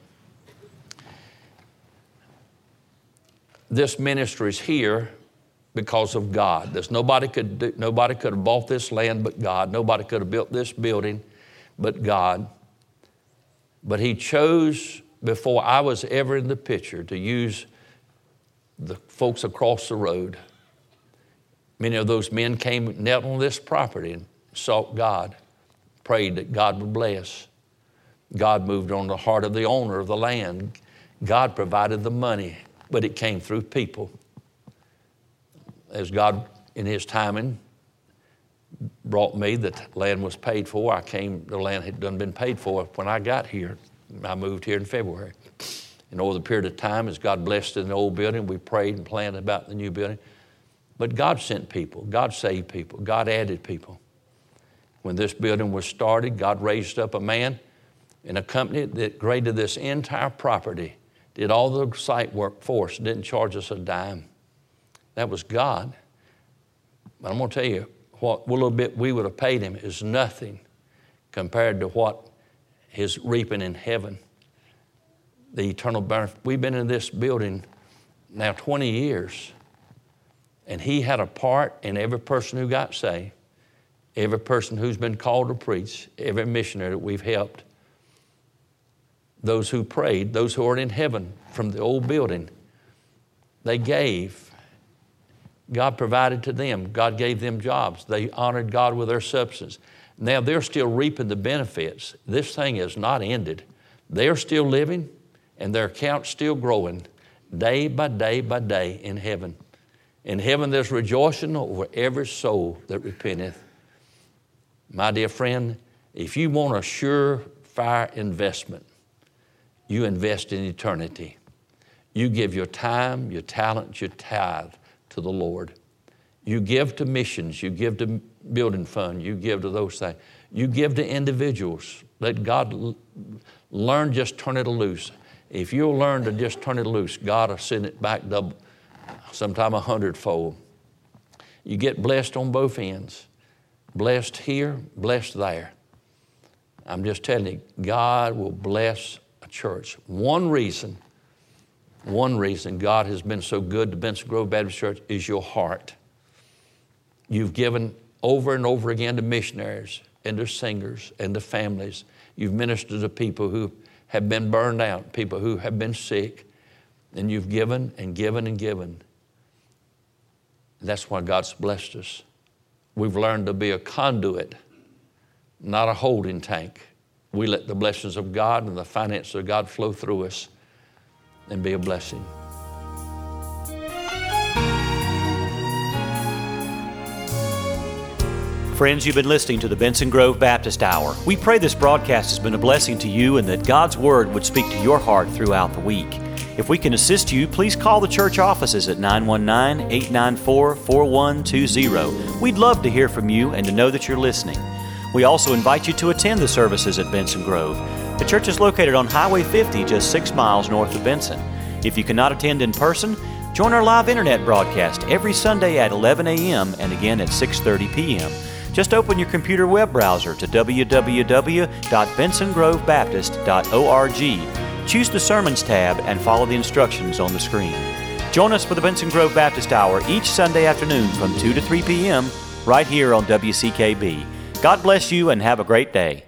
This ministry is here because of God. There's nobody could do, nobody could have bought this land but God. Nobody could have built this building but God. But He chose, before I was ever in the picture, to use the folks across the road. Many of those men came, knelt on this property and sought God, prayed that God would bless. God moved on the heart of the owner of the land. God provided the money, but it came through people. As God, in His timing, brought me, that land was paid for. I came, the land had done been paid for when I got here. I moved here in February. And over the period of time, as God blessed in the old building, we prayed and planned about the new building. But God sent people. God saved people. God added people. When this building was started, God raised up a man in a company that graded this entire property, did all the site work for us, didn't charge us a dime. That was God. But I'm going to tell you, what little bit we would have paid Him is nothing compared to what His reaping in heaven. The eternal benefit. We've been in this building now twenty years, and He had a part in every person who got saved, every person who's been called to preach, every missionary that we've helped, those who prayed, those who are in heaven from the old building. They gave. God provided to them. God gave them jobs. They honored God with their substance. Now they're still reaping the benefits. This thing is not ended. They're still living, and their account's still growing day by day by day in heaven. In heaven there's rejoicing over every soul that repenteth. My dear friend, if you want a surefire investment, you invest in eternity. You give your time, your talent, your tithe to the Lord. You give to missions, you give to building fund, you give to those things. You give to individuals. Let God l- learn, just turn it loose. If you'll learn to just turn it loose, God will send it back double, sometime a hundredfold. You get blessed on both ends. Blessed here, blessed there. I'm just telling you, God will bless a church. One reason, one reason God has been so good to Benson Grove Baptist Church is your heart. You've given over and over again to missionaries and to singers and to families. You've ministered to people who have been burned out, people who have been sick, and you've given and given and given. That's why God's blessed us. We've learned to be a conduit, not a holding tank. We let the blessings of God and the finances of God flow through us and be a blessing. Friends, you've been listening to the Benson Grove Baptist Hour. We pray this broadcast has been a blessing to you and that God's Word would speak to your heart throughout the week. If we can assist you, please call the church offices at nine one nine, eight nine four, four one two zero. We'd love to hear from you and to know that you're listening. We also invite you to attend the services at Benson Grove. The church is located on Highway fifty, just six miles north of Benson. If you cannot attend in person, join our live internet broadcast every Sunday at eleven a.m. and again at six thirty p.m. Just open your computer web browser to w w w dot benson grove baptist dot org. Choose the Sermons tab and follow the instructions on the screen. Join us for the Benson Grove Baptist Hour each Sunday afternoon from two to three p.m. right here on W C K B. God bless you and have a great day.